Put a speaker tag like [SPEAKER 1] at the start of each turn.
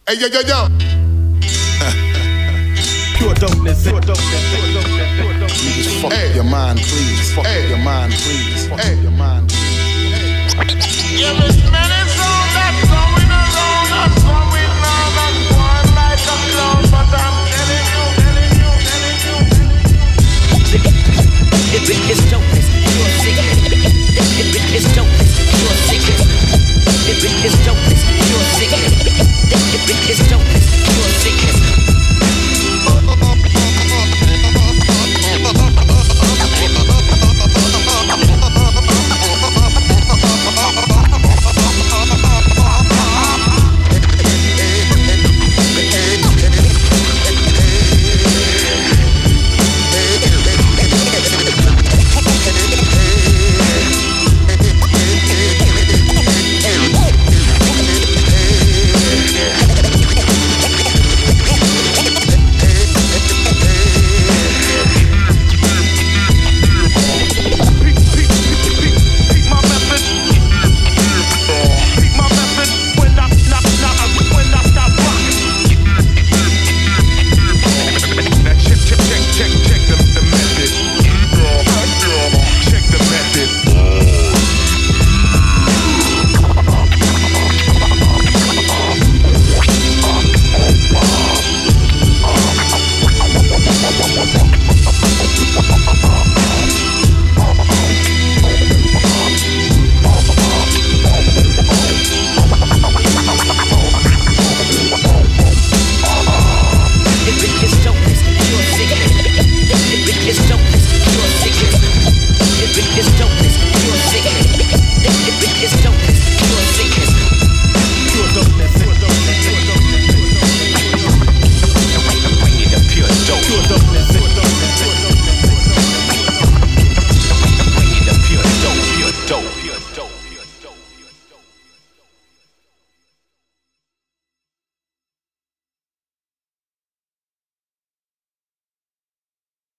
[SPEAKER 1] Hey, yo, yo, yo.
[SPEAKER 2] Pure dopeness, pure dopeness, pure dopeness, pure dopeness.
[SPEAKER 3] You just fuck up your mind, please. Fuck up your mind, please. Fuck up your mind, please.
[SPEAKER 1] Yeah, Mr. Man.